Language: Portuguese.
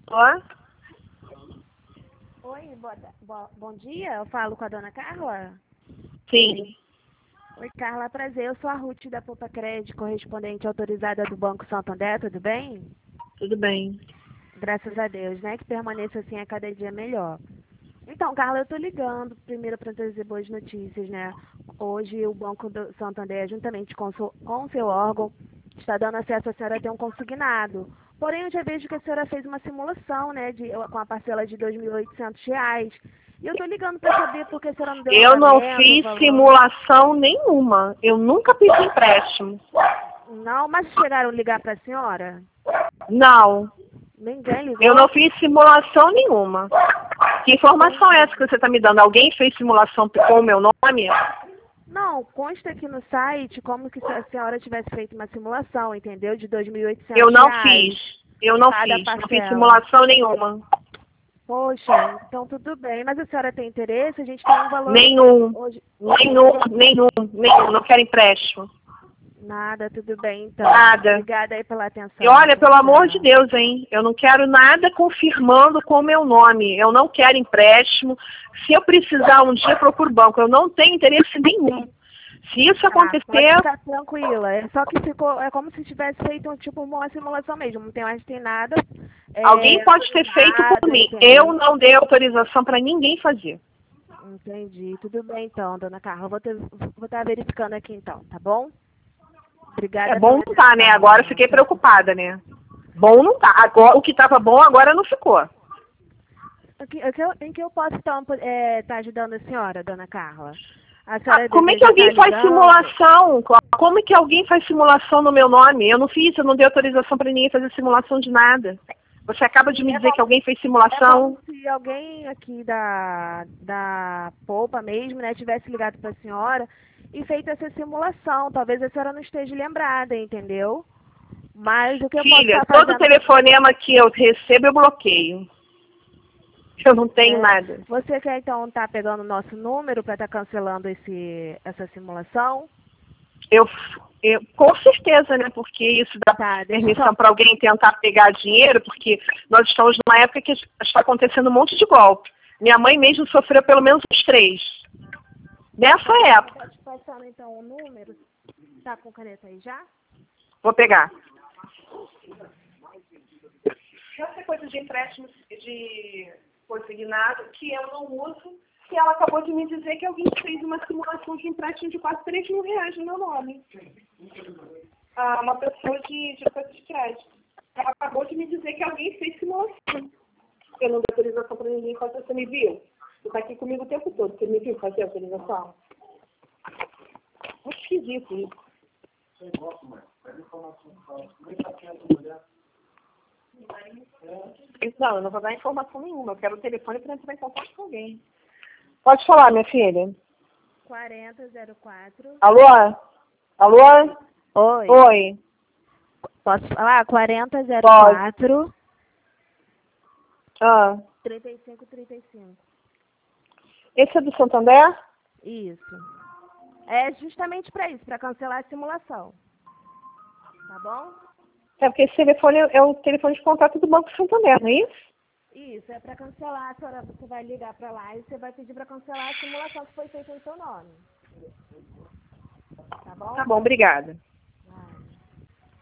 Ó, Oi, bom dia. Eu falo com a dona Carla. sim, Oi, Carla, prazer. Eu sou a Ruth da Poupa Crédito, correspondente autorizada do Banco Santander, tudo bem? tudo bem. Graças a Deus, né? Que permaneça assim a cada dia melhor. Então, Carla, eu tô ligando primeiro para trazer boas notícias, né? Hoje o Banco do Santander, juntamente com o seu órgão, está dando acesso a senhora a ter um consignado. Porém, eu já vejo que a senhora fez uma simulação, né, com a parcela de R$ 2.800. E eu tô ligando para saber por que a senhora não deu Eu não andamento, o fiz valor. simulação nenhuma. Eu nunca pedi empréstimo. Não, mas chegaram a ligar para a senhora? Não, Ninguém eu não ligou? fiz simulação nenhuma. Que informação é essa que você está me dando? Alguém fez simulação com o meu nome? Não, consta aqui no site como que se a senhora tivesse feito uma simulação, entendeu? De Eu não R$ 2.800, fiz. Eu não cada fiz. Não fiz parcela. simulação nenhuma. Poxa, então tudo bem. Mas a senhora tem interesse? A gente tem um valor Nenhum. hoje. Nenhum. Não quero empréstimo. Nada, tudo bem então. Nada. Obrigada aí pela E atenção. olha, Tchau, pelo amor de tchau. Deus, hein? Eu não quero nada confirmando com o meu nome. Eu não quero empréstimo. Se eu precisar um dia, eu procuro banco. Eu não tenho interesse nenhum. Se isso Tá, pode acontecer, ficar tranquila. É só que ficou, é como se tivesse feito tipo uma simulação mesmo. Não tem mais tem nada alguém pode ter feito por autorizado, mim. Eu entendeu? não dei autorização para ninguém fazer. Entendi. Tudo bem então, dona Carla. Vou estar verificando aqui então, tá bom? É Obrigada bom pela não tá, né? Agora eu atenção. fiquei preocupada, né? Bom não tá. Agora, o que estava bom agora não ficou. Em que eu posso então tá ajudando a senhora, dona Carla? A senhora Como é que deseja estar alguém faz ligando? simulação? Como é que alguém faz simulação no meu nome? Eu não fiz, eu não dei autorização para ninguém fazer simulação de nada. Você acaba de Sim, me dizer que alguém fez é como simulação. se alguém aqui da Poupa mesmo, né, tivesse ligado para a senhora e feito essa simulação. Talvez a senhora não esteja lembrada, entendeu? Mas o que eu posso Filha, estar todo fazendo. telefonema que eu recebo eu bloqueio. Eu não tenho nada. Você quer então estar pegando o nosso número para estar cancelando essa simulação? Eu, com certeza, né? Porque isso dá Tá, deixa eu permissão só. para alguém tentar pegar dinheiro, porque nós estamos numa época que está acontecendo um monte de golpe. Minha mãe mesmo sofreu pelo menos uns 3. Nessa época. Pode passando então o número. Tá com caneta aí já? Vou pegar. Essa coisa de empréstimo de consignado que eu não uso, que ela acabou de me dizer que alguém fez uma simulação de empréstimo de quase R$ 3.000 no meu nome. Uma pessoa de coisa de crédito. Ela acabou de me dizer que alguém fez simulação. Eu não dei autorização para ninguém fazer. Você me viu? Você está aqui comigo o tempo todo. Você me viu fazer a autorização? Muito esquisito isso. Não, eu não vou dar informação nenhuma. Eu quero o telefone para entrar em contato com alguém. Pode falar, minha filha. 4004. Alô? Alô? Oi. Oi. Posso falar? Pode. 4004 Ah. 3535. Esse é do Santander? Isso. É justamente para isso, para cancelar a simulação. Tá bom? É porque esse telefone é o telefone de contato do Banco Santander, não é isso? Isso, é para cancelar. A senhora, você vai ligar para lá e você vai pedir para cancelar a simulação que foi feita em seu nome. Tá bom? Tá bom, obrigada.